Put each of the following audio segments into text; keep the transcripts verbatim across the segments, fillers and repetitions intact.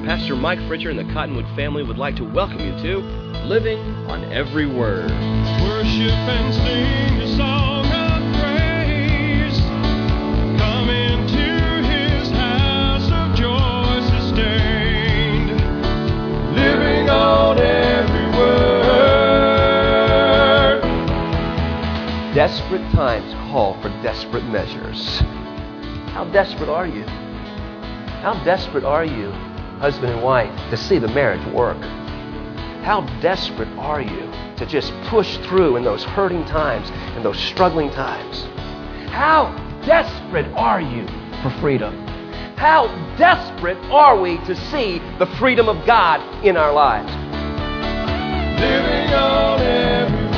Pastor Mike Fritcher and the Cottonwood family would like to welcome you to Living on Every Word. Worship and sing a song of praise. Come into His house of joy sustained. Living on every word. Desperate times call for desperate measures. How desperate are you? How desperate are you, husband and wife, to see the marriage work? How desperate are you to just push through in those hurting times and those struggling times? How desperate are you for freedom? How desperate are we to see the freedom of God in our lives? Living on every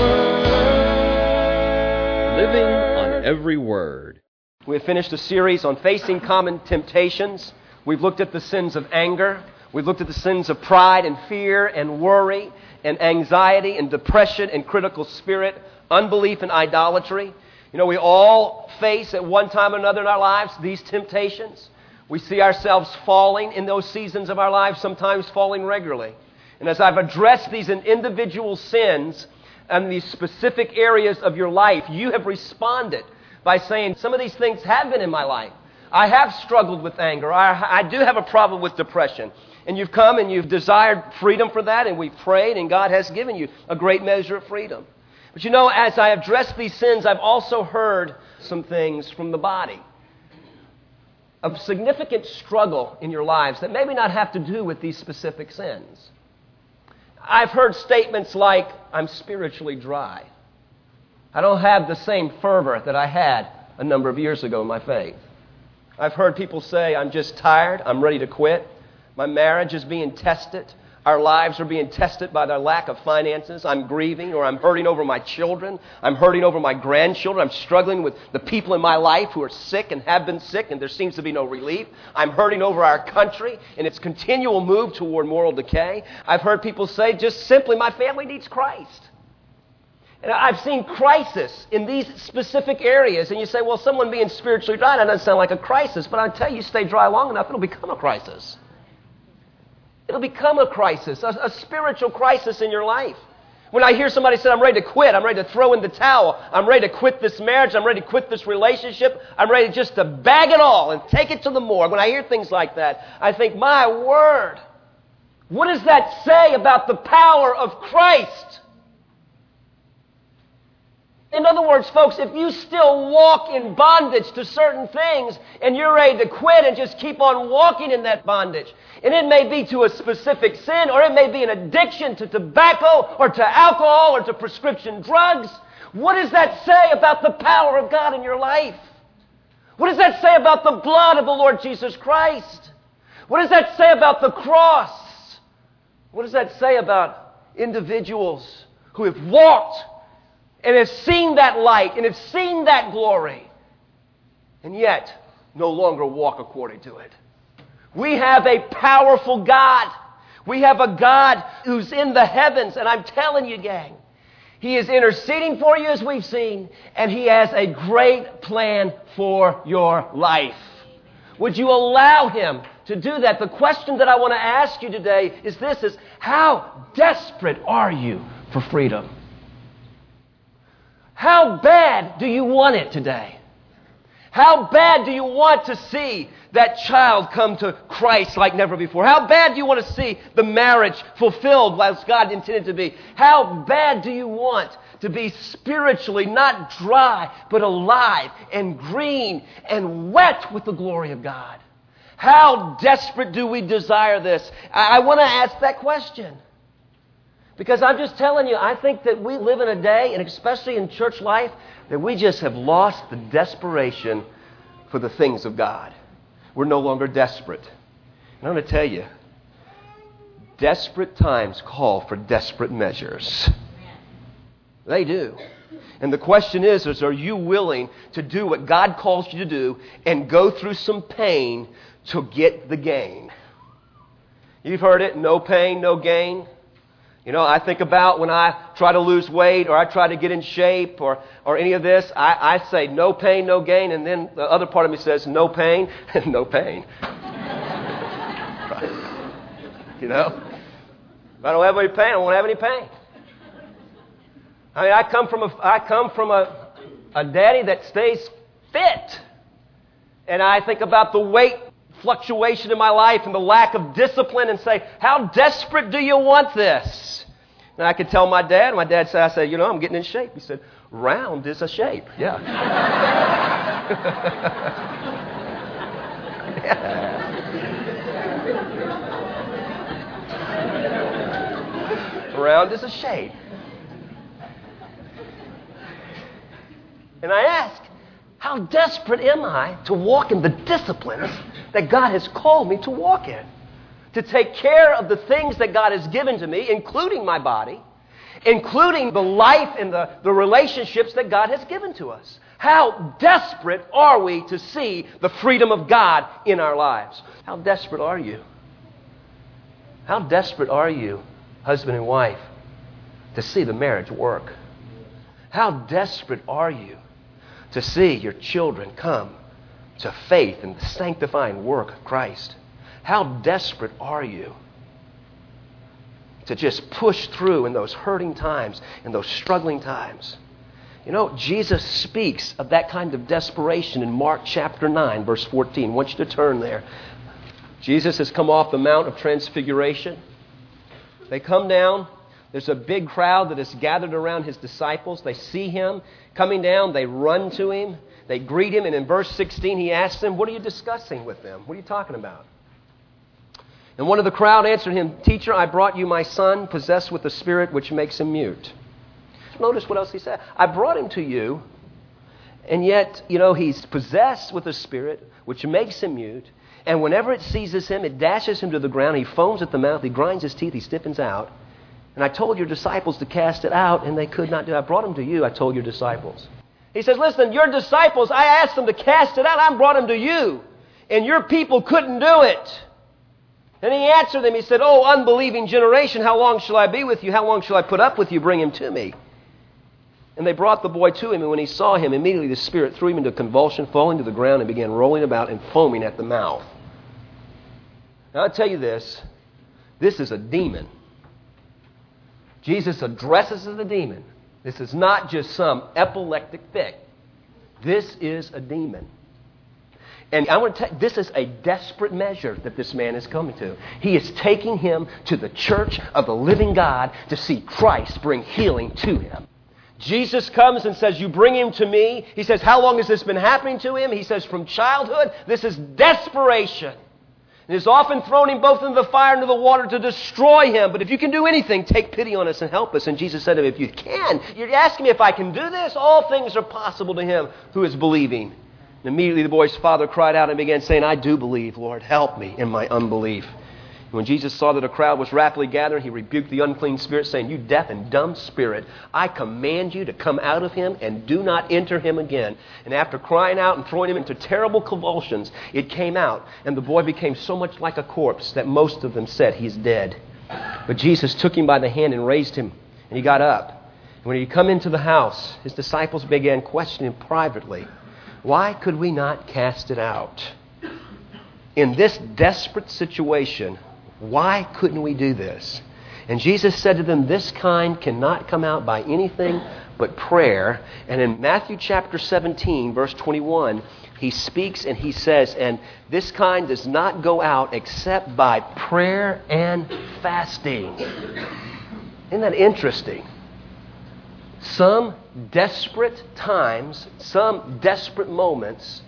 word. Living on Every Word. We have finished a series on facing common temptations. We've looked at the sins of anger. We've looked at the sins of pride and fear and worry and anxiety and depression and critical spirit, unbelief and idolatry. You know, we all face at one time or another in our lives these temptations. We see ourselves falling in those seasons of our lives, sometimes falling regularly. And as I've addressed these individual sins and these specific areas of your life, you have responded by saying, some of these things have been in my life. I have struggled with anger. I, I do have a problem with depression. And you've come and you've desired freedom for that, and we've prayed, and God has given you a great measure of freedom. But you know, as I address these sins, I've also heard some things from the body of significant struggle in your lives that maybe not have to do with these specific sins. I've heard statements like, I'm spiritually dry. I don't have the same fervor that I had a number of years ago in my faith. I've heard people say, I'm just tired, I'm ready to quit. My marriage is being tested. Our lives are being tested by their lack of finances. I'm grieving, or I'm hurting over my children. I'm hurting over my grandchildren. I'm struggling with the people in my life who are sick and have been sick, and there seems to be no relief. I'm hurting over our country and its continual move toward moral decay. I've heard people say, just simply, my family needs Christ. And I've seen crisis in these specific areas. And you say, well, someone being spiritually dry, that doesn't sound like a crisis. But I'll tell you, stay dry long enough, it'll become a crisis. It'll become a crisis, a, a spiritual crisis in your life. When I hear somebody say, I'm ready to quit, I'm ready to throw in the towel, I'm ready to quit this marriage, I'm ready to quit this relationship, I'm ready just to bag it all and take it to the morgue. When I hear things like that, I think, my word, what does that say about the power of Christ? In other words, folks, if you still walk in bondage to certain things and you're ready to quit and just keep on walking in that bondage, and it may be to a specific sin, or it may be an addiction to tobacco or to alcohol or to prescription drugs, what does that say about the power of God in your life? What does that say about the blood of the Lord Jesus Christ? What does that say about the cross? What does that say about individuals who have walked and have seen that light, and have seen that glory, and yet no longer walk according to it? We have a powerful God. We have a God who's in the heavens, and I'm telling you, gang, He is interceding for you as we've seen, and He has a great plan for your life. Would you allow Him to do that? The question that I want to ask you today is this, is how desperate are you for freedom? How bad do you want it today? How bad do you want to see that child come to Christ like never before? How bad do you want to see the marriage fulfilled as God intended to be? How bad do you want to be spiritually not dry, but alive and green and wet with the glory of God? How desperate do we desire this? I, I want to ask that question. Because I'm just telling you, I think that we live in a day, and especially in church life, that we just have lost the desperation for the things of God. We're no longer desperate. And I'm going to tell you, desperate times call for desperate measures. They do. And the question is, is, are you willing to do what God calls you to do and go through some pain to get the gain? You've heard it, no pain, no gain. You know, I think about when I try to lose weight or I try to get in shape or, or any of this, I, I say no pain, no gain, and then the other part of me says no pain, no pain. Right. you know. If I don't have any pain, I won't have any pain. I mean, I come from a, I come from a, a daddy that stays fit. And I think about the weight fluctuation in my life and the lack of discipline and say, how desperate do you want this? And I could tell my dad, my dad said, I said, you know, I'm getting in shape. He said, round is a shape. Yeah. Yeah. Round is a shape. And I ask, how desperate am I to walk in the disciplines that God has called me to walk in? To take care of the things that God has given to me, including my body, including the life and the, the relationships that God has given to us. How desperate are we to see the freedom of God in our lives? How desperate are you? How desperate are you, husband and wife, to see the marriage work? How desperate are you to see your children come to faith and the sanctifying work of Christ? How desperate are you to just push through in those hurting times, in those struggling times? You know, Jesus speaks of that kind of desperation in Mark chapter nine, verse fourteen. I want you to turn there. Jesus has come off the Mount of Transfiguration. They come down. There's a big crowd that is gathered around his disciples. They see him coming down. They run to him. They greet him. And in verse sixteen, he asks them, what are you discussing with them? What are you talking about? And one of the crowd answered him, Teacher, I brought you my son, possessed with a spirit which makes him mute. Notice what else he said. I brought him to you, and yet, you know, he's possessed with a spirit which makes him mute. And whenever it seizes him, it dashes him to the ground. He foams at the mouth. He grinds his teeth. He stiffens out. And I told your disciples to cast it out, and they could not do it. I brought him to you, I told your disciples. He says, listen, your disciples, I asked them to cast it out. I brought them to you, and your people couldn't do it. And he answered them. He said, oh, unbelieving generation, how long shall I be with you? How long shall I put up with you? Bring him to me. And they brought the boy to him, and when he saw him, immediately the spirit threw him into convulsion, falling to the ground, and began rolling about and foaming at the mouth. Now, I'll tell you this. This is a demon. Jesus addresses the demon. This is not just some epileptic fit. This is a demon. And I want to tell you, this is a desperate measure that this man is coming to. He is taking him to the church of the living God to see Christ bring healing to him. Jesus comes and says, you bring him to me. He says, how long has this been happening to him? He says, from childhood. This is desperation. And it's often thrown him both into the fire and into the water to destroy him. But if you can do anything, take pity on us and help us. And Jesus said to him, if you can, you're asking me if I can do this? All things are possible to him who is believing. And immediately the boy's father cried out and began saying, I do believe, Lord, help me in my unbelief. When Jesus saw that a crowd was rapidly gathering, he rebuked the unclean spirit, saying, you deaf and dumb spirit, I command you to come out of him and do not enter him again. And after crying out and throwing him into terrible convulsions, it came out, and the boy became so much like a corpse that most of them said, he's dead. But Jesus took him by the hand and raised him, and he got up. And when he come into the house, his disciples began questioning him privately, why could we not cast it out? In this desperate situation, why couldn't we do this? And Jesus said to them, this kind cannot come out by anything but prayer. And in Matthew chapter seventeen, verse twenty-one, he speaks and he says, and this kind does not go out except by prayer and fasting. Isn't that interesting? Some desperate times, some desperate moments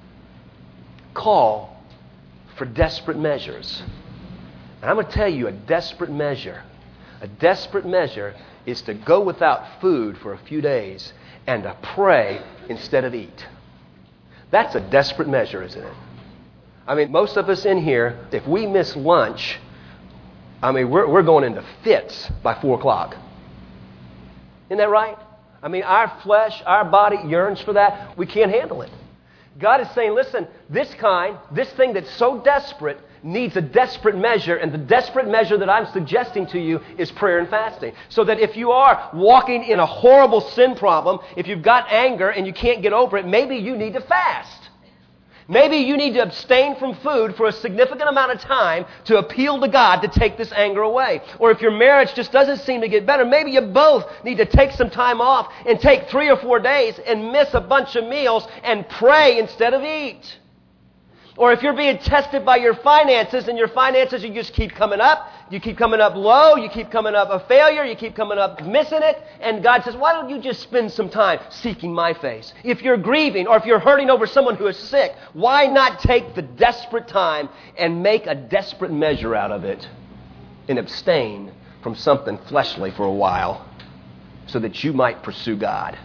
call for desperate measures. And I'm going to tell you a desperate measure. A desperate measure is to go without food for a few days and to pray instead of eat. That's a desperate measure, isn't it? I mean, most of us in here, if we miss lunch, I mean, we're, we're going into fits by four o'clock. Isn't that right? I mean, our flesh, our body yearns for that. We can't handle it. God is saying, listen, this kind, this thing that's so desperate needs a desperate measure, and the desperate measure that I'm suggesting to you is prayer and fasting. So that if you are walking in a horrible sin problem, if you've got anger and you can't get over it, maybe you need to fast. Maybe you need to abstain from food for a significant amount of time to appeal to God to take this anger away. Or if your marriage just doesn't seem to get better, maybe you both need to take some time off and take three or four days and miss a bunch of meals and pray instead of eat. Or if you're being tested by your finances and your finances, you just keep coming up, you keep coming up low, you keep coming up a failure, you keep coming up missing it, and God says, why don't you just spend some time seeking my face? If you're grieving or if you're hurting over someone who is sick, why not take the desperate time and make a desperate measure out of it and abstain from something fleshly for a while so that you might pursue God?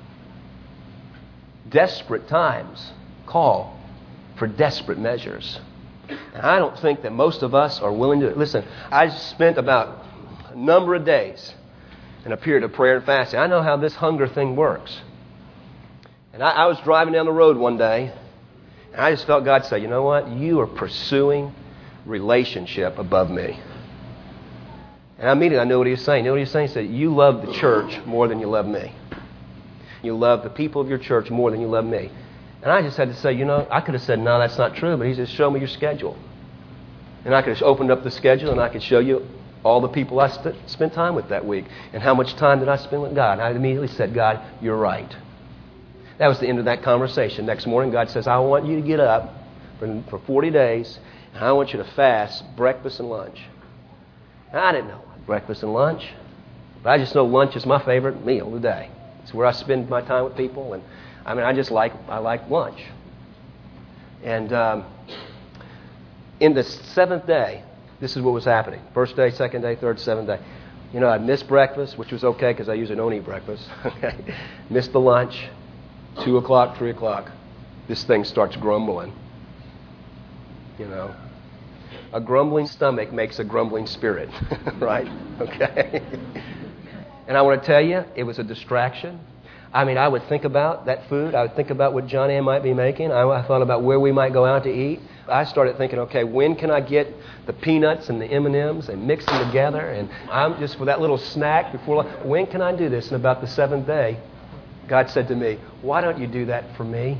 Desperate times call for desperate measures. And I don't think that most of us are willing to. Listen, I spent about a number of days in a period of prayer and fasting. I know how this hunger thing works. And I, I was driving down the road one day, and I just felt God say, you know what? You are pursuing relationship above me. And immediately I knew what he was saying. You know what he was saying? He said, you love the church more than you love me. You love the people of your church more than you love me. And I just had to say, you know, I could have said, no, that's not true, but he said, show me your schedule. And I could have opened up the schedule and I could show you all the people I st- spent time with that week and how much time did I spend with God. And I immediately said, God, you're right. That was the end of that conversation. Next morning, God says, I want you to get up for, for forty days, and I want you to fast breakfast and lunch. And I didn't know breakfast and lunch, but I just know lunch is my favorite meal of the day. It's where I spend my time with people, and I mean, I just like I like lunch. And um, in the seventh day, this is what was happening. First day, second day, third, seventh day. You know, I missed breakfast, which was okay because I usually don't eat breakfast. Missed the lunch. Two o'clock, three o'clock. This thing starts grumbling. You know, a grumbling stomach makes a grumbling spirit, right? Okay. And I want to tell you, it was a distraction. I mean, I would think about that food. I would think about what John Ann might be making. I, I thought about where we might go out to eat. I started thinking, okay, when can I get the peanuts and the M and M's and mix them together? And I'm just for that little snack before lunch. When can I do this? And about the seventh day, God said to me, why don't you do that for me?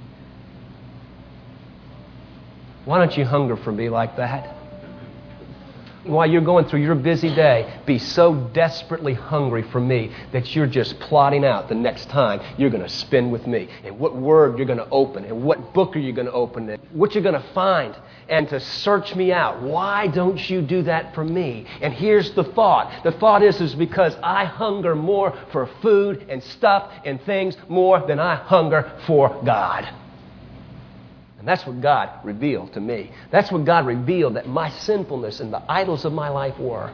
Why don't you hunger for me like that? While you're going through your busy day, be so desperately hungry for me that you're just plotting out the next time you're going to spend with me, and what word you're going to open, and what book are you going to open, and what you're going to find, and to search me out. Why don't you do that for me? And here's the thought. The thought is, is because I hunger more for food and stuff and things more than I hunger for God. And that's what God revealed to me. That's what God revealed that my sinfulness and the idols of my life were.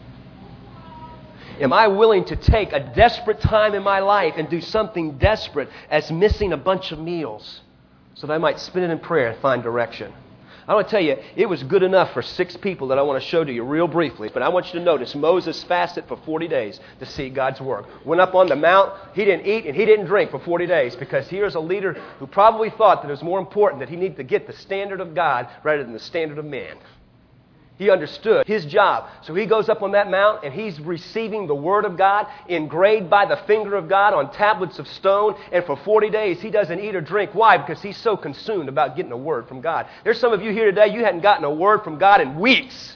Am I willing to take a desperate time in my life and do something desperate as missing a bunch of meals so that I might spend it in prayer and find direction? I want to tell you, it was good enough for six people that I want to show to you real briefly. But I want you to notice Moses fasted for forty days to see God's work. Went up on the mount. He didn't eat and he didn't drink for forty days because here's a leader who probably thought that it was more important that he needed to get the standard of God rather than the standard of man. He understood his job. So he goes up on that mount and he's receiving the Word of God engraved by the finger of God on tablets of stone. And for forty days he doesn't eat or drink. Why? Because he's so consumed about getting a word from God. There's some of you here today, you hadn't gotten a word from God in weeks.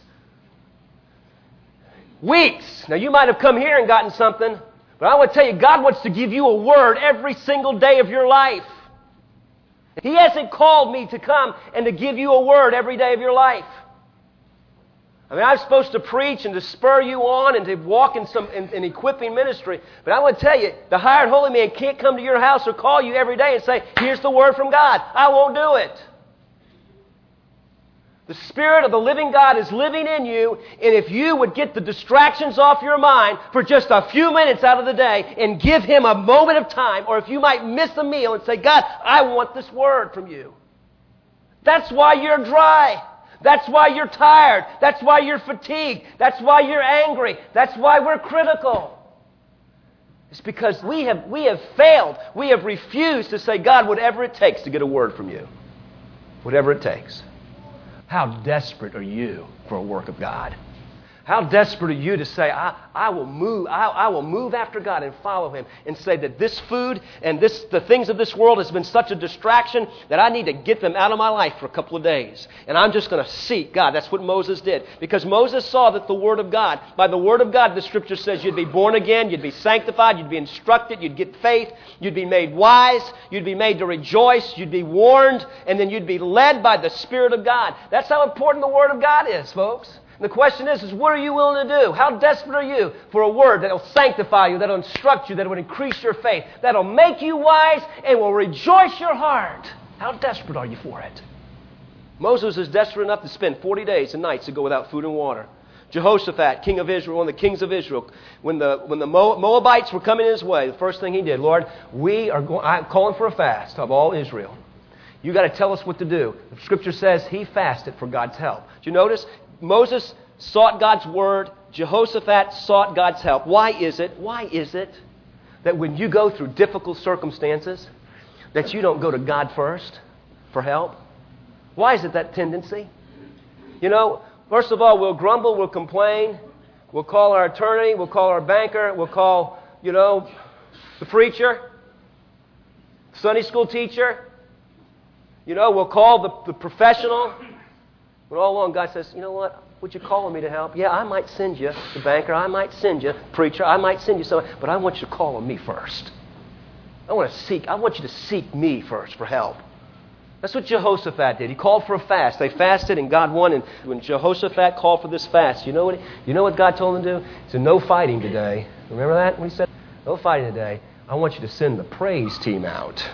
Weeks. Now you might have come here and gotten something, but I want to tell you, God wants to give you a word every single day of your life. He hasn't called me to come and to give you a word every day of your life. I mean, I'm supposed to preach and to spur you on and to walk in some in, in equipping ministry. But I want to tell you, the hired holy man can't come to your house or call you every day and say, here's the word from God. I won't do it. The Spirit of the living God is living in you, and if you would get the distractions off your mind for just a few minutes out of the day and give Him a moment of time, or if you might miss a meal and say, God, I want this word from you. That's why you're dry. That's why you're tired. That's why you're fatigued. That's why you're angry. That's why we're critical. It's because we have we have failed. We have refused to say, God, whatever it takes to get a word from you. Whatever it takes. How desperate are you for a work of God? How desperate are you to say, I, I will move, I, I will move after God and follow Him, and say that this food and this the things of this world has been such a distraction that I need to get them out of my life for a couple of days. And I'm just going to seek God. That's what Moses did. Because Moses saw that the Word of God, by the Word of God, the Scripture says you'd be born again, you'd be sanctified, you'd be instructed, you'd get faith, you'd be made wise, you'd be made to rejoice, you'd be warned, and then you'd be led by the Spirit of God. That's how important the Word of God is, folks. The question is, is what are you willing to do? How desperate are you for a word that will sanctify you, that will instruct you, that will increase your faith, that will make you wise and will rejoice your heart? How desperate are you for it? Moses is desperate enough to spend forty days and nights to go without food and water. Jehoshaphat, king of Israel, one of the kings of Israel, when the when the Moabites were coming his way, the first thing he did, Lord, we are going, I'm calling for a fast of all Israel. You got to tell us what to do. The Scripture says he fasted for God's help. Did you notice? Moses sought God's word. Jehoshaphat sought God's help. Why is it? Why is it that when you go through difficult circumstances, that you don't go to God first for help? Why is it that tendency? You know, first of all, we'll grumble, we'll complain, we'll call our attorney, we'll call our banker, we'll call, you know, the preacher, Sunday school teacher. You know, we'll call the, the professional. But all along, God says, you know what? Would you call on me to help? Yeah, I might send you the banker. I might send you preacher. I might send you someone. But I want you to call on me first. I want to seek. I want you to seek me first for help. That's what Jehoshaphat did. He called for a fast. They fasted, and God won. And when Jehoshaphat called for this fast, you know what? You know what God told him to do? He said, "No fighting today." Remember that when he said, "No fighting today. I want you to send the praise team out,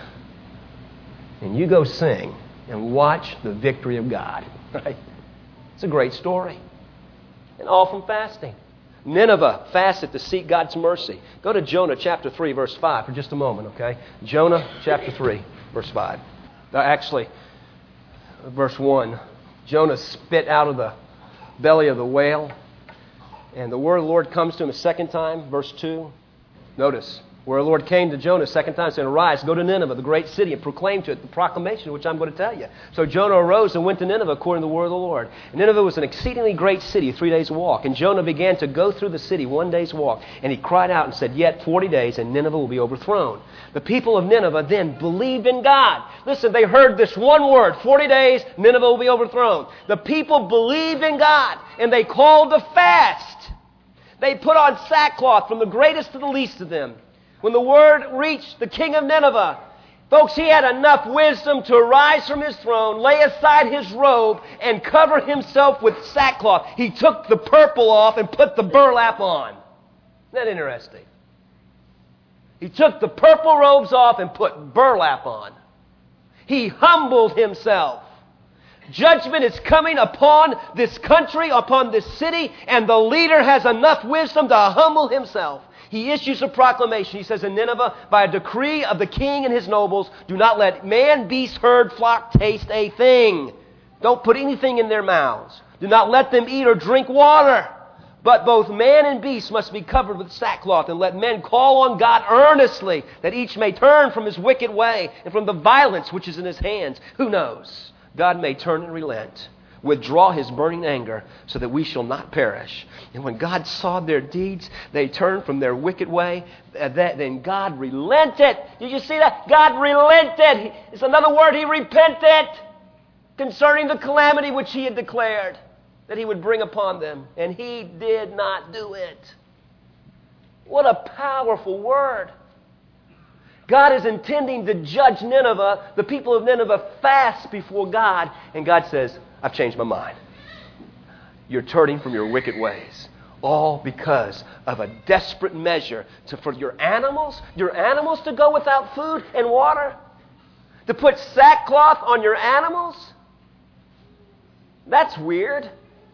and you go sing and watch the victory of God." Right? It's a great story. And all from fasting. Nineveh fasted to seek God's mercy. Go to Jonah chapter three, verse five for just a moment, okay? Jonah chapter three, verse five. Uh, actually, verse one. Jonah spit out of the belly of the whale. And the word of the Lord comes to him a second time, verse two. Notice. Where the Lord came to Jonah a second time, saying, "Arise, go to Nineveh, the great city, and proclaim to it the proclamation which I'm going to tell you." So Jonah arose and went to Nineveh according to the word of the Lord. And Nineveh was an exceedingly great city, three days' walk. And Jonah began to go through the city one day's walk. And he cried out and said, "Yet forty days, and Nineveh will be overthrown." The people of Nineveh then believed in God. Listen, they heard this one word, forty days, Nineveh will be overthrown. The people believed in God, and they called a fast. They put on sackcloth from the greatest to the least of them. When the word reached the king of Nineveh, folks, he had enough wisdom to arise from his throne, lay aside his robe, and cover himself with sackcloth. He took the purple off and put the burlap on. Isn't that interesting? He took the purple robes off and put burlap on. He humbled himself. Judgment is coming upon this country, upon this city, and the leader has enough wisdom to humble himself. He issues a proclamation. He says in Nineveh, by a decree of the king and his nobles, do not let man, beast, herd, flock taste a thing. Don't put anything in their mouths. Do not let them eat or drink water. But both man and beast must be covered with sackcloth, and let men call on God earnestly, that each may turn from his wicked way and from the violence which is in his hands. Who knows? God may turn and relent, withdraw his burning anger, so that we shall not perish. And when God saw their deeds, they turned from their wicked way. Then God relented. Did you see that? God relented. It's another word. He repented concerning the calamity which he had declared that he would bring upon them. And he did not do it. What a powerful word. God is intending to judge Nineveh. The people of Nineveh fast before God. And God says, I've changed my mind. You're turning from your wicked ways. All because of a desperate measure to, for your animals, your animals to go without food and water? To put sackcloth on your animals? That's weird.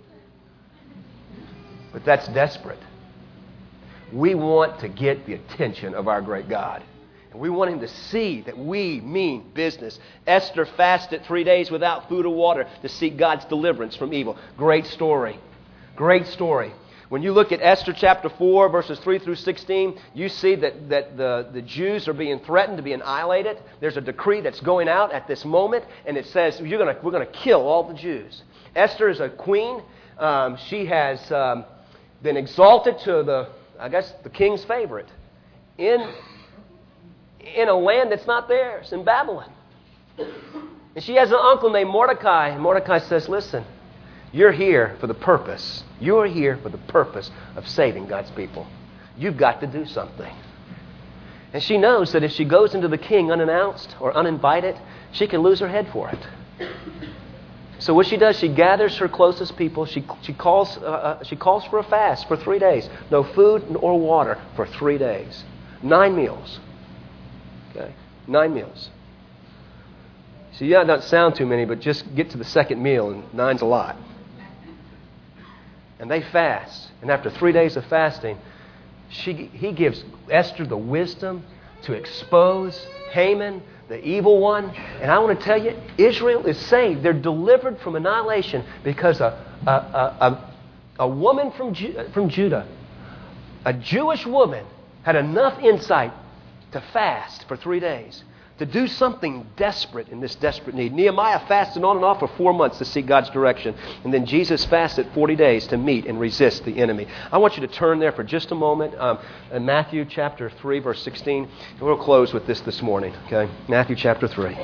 But that's desperate. We want to get the attention of our great God. And we want him to see that we mean business. Esther fasted three days without food or water to seek God's deliverance from evil. Great story. Great story. When you look at Esther chapter four, verses three through sixteen, you see that, that the, the Jews are being threatened to be annihilated. There's a decree that's going out at this moment, and it says You're gonna, we're going to kill all the Jews. Esther is a queen. Um, she has... Um, been exalted to the, I guess, the king's favorite in, in a land that's not theirs, in Babylon. And she has an uncle named Mordecai. And Mordecai says, listen, you're here for the purpose. You're here for the purpose of saving God's people. You've got to do something. And she knows that if she goes into the king unannounced or uninvited, she can lose her head for it. So what she does, she gathers her closest people. She, she, calls, uh, uh, she calls for a fast for three days. No food or water for three days. Nine meals. Okay? Nine meals. So yeah, it doesn't sound too many, but just get to the second meal, and nine's a lot. And they fast. And after three days of fasting, she, he gives Esther the wisdom to expose Haman, the evil one. And I want to tell you, Israel is saved. They're delivered from annihilation because a, a, a, a, a woman from, Ju- from Judah, a Jewish woman, had enough insight to fast for three days, to do something desperate in this desperate need. Nehemiah fasted on and off for four months to seek God's direction. And then Jesus fasted forty days to meet and resist the enemy. I want you to turn there for just a moment. Um, in Matthew chapter three, verse sixteen. And we'll close with this this morning. Okay, Matthew chapter three.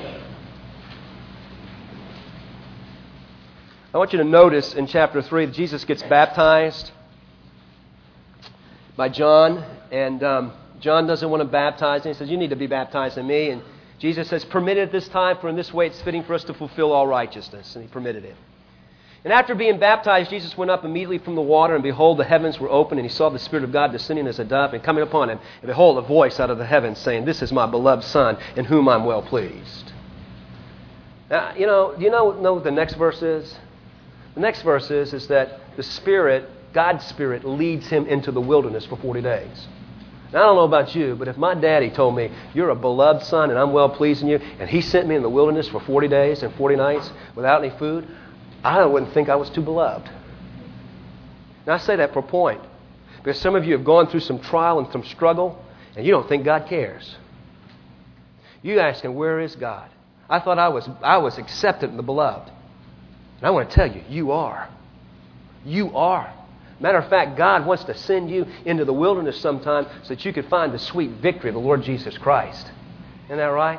I want you to notice in chapter three that Jesus gets baptized by John. And um, John doesn't want to baptize him. He says, you need to be baptized in me. And Jesus says, permit it at this time, for in this way it's fitting for us to fulfill all righteousness. And he permitted it. And after being baptized, Jesus went up immediately from the water, and behold, the heavens were open, and he saw the Spirit of God descending as a dove and coming upon him. And behold, a voice out of the heavens saying, this is my beloved Son, in whom I'm well pleased. Now, you know, you know, know what the next verse is? The next verse is, is that the Spirit, God's Spirit, leads him into the wilderness for forty days. Now, I don't know about you, but if my daddy told me, you're a beloved son and I'm well pleased in you, and he sent me in the wilderness for forty days and forty nights without any food, I wouldn't think I was too beloved. Now, I say that for a point, because some of you have gone through some trial and some struggle, and you don't think God cares. You asking, where is God? I thought I was, I was accepted in the beloved. And I want to tell you, you are. You are. Matter of fact, God wants to send you into the wilderness sometime so that you could find the sweet victory of the Lord Jesus Christ. Isn't that right?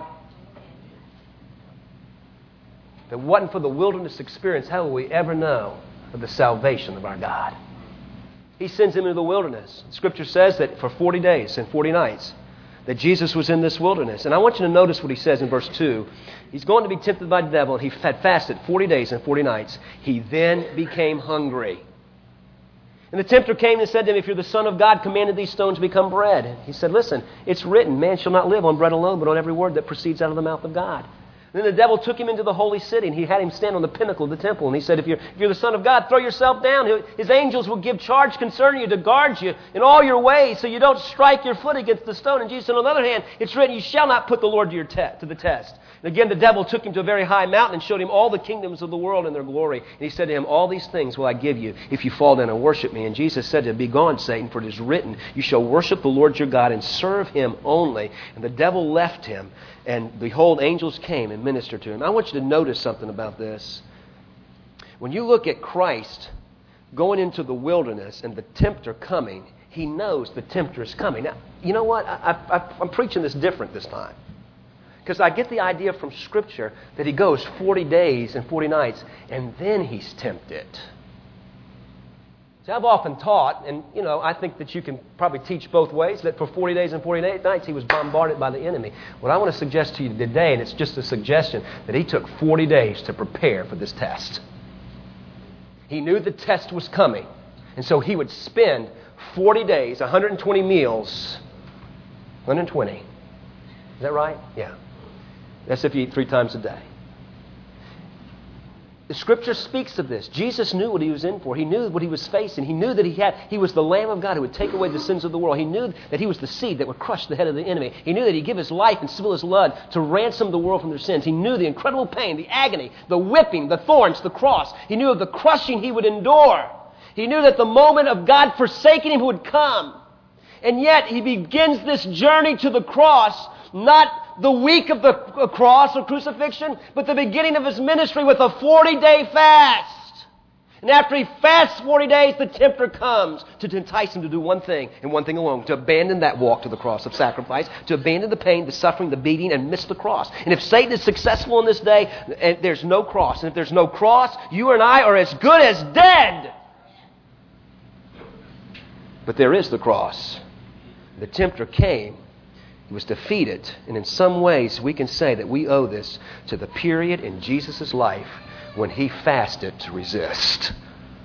If it wasn't for the wilderness experience, how will we ever know of the salvation of our God? He sends him into the wilderness. Scripture says that for forty days and forty nights that Jesus was in this wilderness. And I want you to notice what he says in verse two. He's going to be tempted by the devil, and he had fasted forty days and forty nights. He then became hungry. And the tempter came and said to him, if you're the Son of God, commanded these stones to become bread. He said, listen, it's written, man shall not live on bread alone, but on every word that proceeds out of the mouth of God. And then the devil took him into the holy city, and he had him stand on the pinnacle of the temple. And he said, if you're, if you're the Son of God, throw yourself down. His angels will give charge concerning you to guard you in all your ways so you don't strike your foot against the stone. And Jesus said, on the other hand, it's written, you shall not put the Lord to, your te- to the test. And again, the devil took him to a very high mountain and showed him all the kingdoms of the world and their glory. And he said to him, all these things will I give you if you fall down and worship me. And Jesus said to him, begone, Satan, for it is written, you shall worship the Lord your God and serve him only. And the devil left him, and behold, angels came and ministered to him. I want you to notice something about this. When you look at Christ going into the wilderness and the tempter coming, he knows the tempter is coming. Now, you know what? I, I, I'm preaching this different this time. Because I get the idea from Scripture that he goes forty days and forty nights, and then he's tempted. See, I've often taught, and you know, I think that you can probably teach both ways, that for forty days and forty nights he was bombarded by the enemy. What I want to suggest to you today, and it's just a suggestion, that he took forty days to prepare for this test. He knew the test was coming, and so he would spend forty days, one hundred twenty meals, one hundred twenty. Is that right? Yeah. That's if you eat three times a day. The Scripture speaks of this. Jesus knew what he was in for. He knew what he was facing. He knew that he had. He was the Lamb of God who would take away the sins of the world. He knew that he was the seed that would crush the head of the enemy. He knew that he'd give his life and spill his blood to ransom the world from their sins. He knew the incredible pain, the agony, the whipping, the thorns, the cross. He knew of the crushing he would endure. He knew that the moment of God forsaking him would come. And yet he begins this journey to the cross, not the week of the cross or crucifixion, but the beginning of his ministry with a forty-day fast. And after he fasts forty days, the tempter comes to entice him to do one thing and one thing alone, to abandon that walk to the cross of sacrifice, to abandon the pain, the suffering, the beating, and miss the cross. And if Satan is successful in this day, there's no cross. And if there's no cross, you and I are as good as dead. But there is the cross. The tempter came. He was defeated. And in some ways, we can say that we owe this to the period in Jesus' life when he fasted to resist.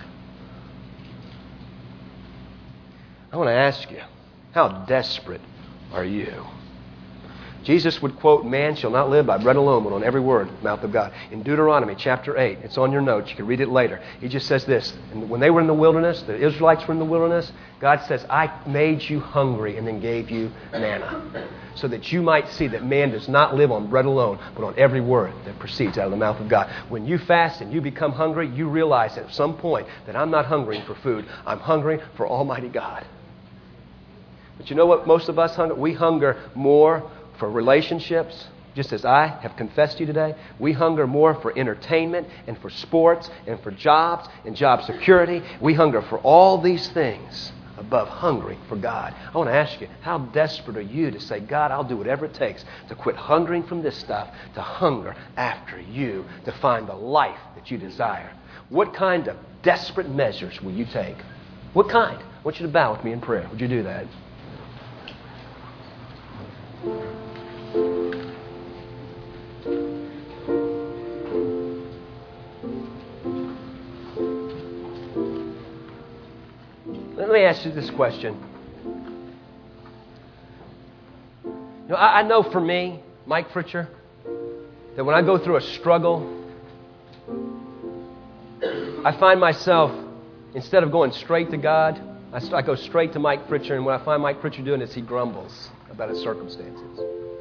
I want to ask you, how desperate are you? Jesus would quote, "Man shall not live by bread alone, but on every word of the mouth of God." In Deuteronomy chapter eight, it's on your notes, you can read it later. He just says this, and when they were in the wilderness, the Israelites were in the wilderness, God says, "I made you hungry and then gave you manna, so that you might see that man does not live on bread alone, but on every word that proceeds out of the mouth of God." When you fast and you become hungry, you realize at some point that I'm not hungering for food. I'm hungering for Almighty God. But you know what most of us hunger? We hunger more for relationships, just as I have confessed to you today. We hunger more for entertainment and for sports and for jobs and job security. We hunger for all these things above hungering for God. I want to ask you, how desperate are you to say, "God, I'll do whatever it takes to quit hungering from this stuff, to hunger after you, to find the life that you desire"? What kind of desperate measures will you take? What kind? I want you to bow with me in prayer. Would you do that? Let me ask you this question. You know, I, I know for me, Mike Fritcher, that when I go through a struggle, I find myself, instead of going straight to God, I, I go straight to Mike Fritcher, and what I find Mike Fritcher doing is he grumbles about his circumstances.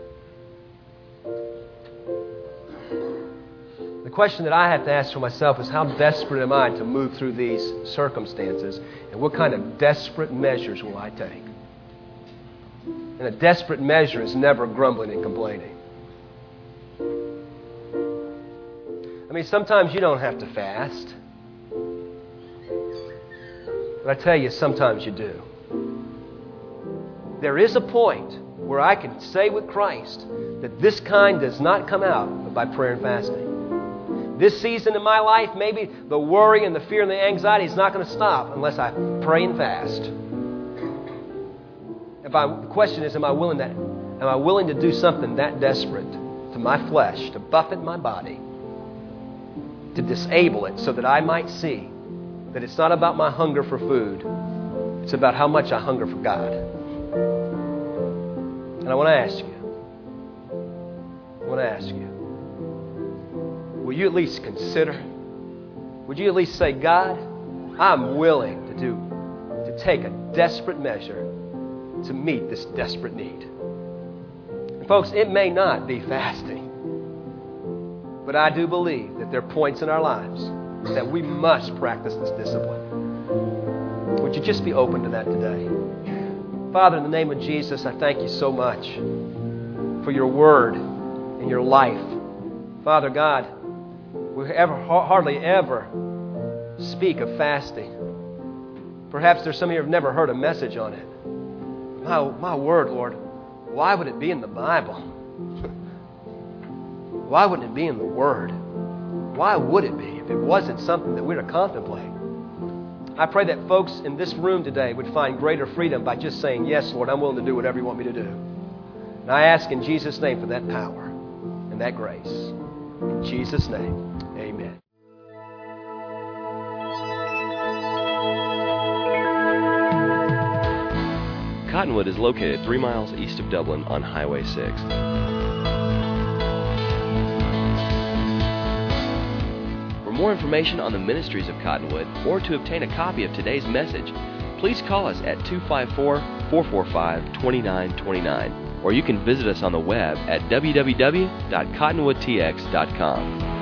The question that I have to ask for myself is, how desperate am I to move through these circumstances, and what kind of desperate measures will I take? And a desperate measure is never grumbling and complaining. I mean, sometimes you don't have to fast. But I tell you, sometimes you do. There is a point where I can say with Christ that this kind does not come out but by prayer and fasting. This season in my life, maybe the worry and the fear and the anxiety is not going to stop unless I pray and fast. If I, the question is, am I willing to, am I willing to do something that desperate to my flesh, to buffet my body, to disable it so that I might see that it's not about my hunger for food. It's about how much I hunger for God. And I want to ask you, I want to ask you, will you at least consider, would you at least say, "God, I'm willing to do, to take a desperate measure to meet this desperate need"? And folks, it may not be fasting, but I do believe that there are points in our lives that we must practice this discipline. Would you just be open to that today? Father, in the name of Jesus, I thank you so much for your word and your life. Father God, we ever, hardly ever speak of fasting. Perhaps there's some of you who have never heard a message on it. My, my word, Lord, why would it be in the Bible? Why wouldn't it be in the Word? Why would it be if it wasn't something that we're to contemplate? I pray that folks in this room today would find greater freedom by just saying, "Yes, Lord, I'm willing to do whatever you want me to do." And I ask in Jesus' name for that power and that grace. In Jesus' name, amen. Cottonwood is located three miles east of Dublin on Highway six. For more information on the ministries of Cottonwood or to obtain a copy of today's message, please call us at two five four, four four five, two nine two nine, or you can visit us on the web at w w w dot cottonwood t x dot com.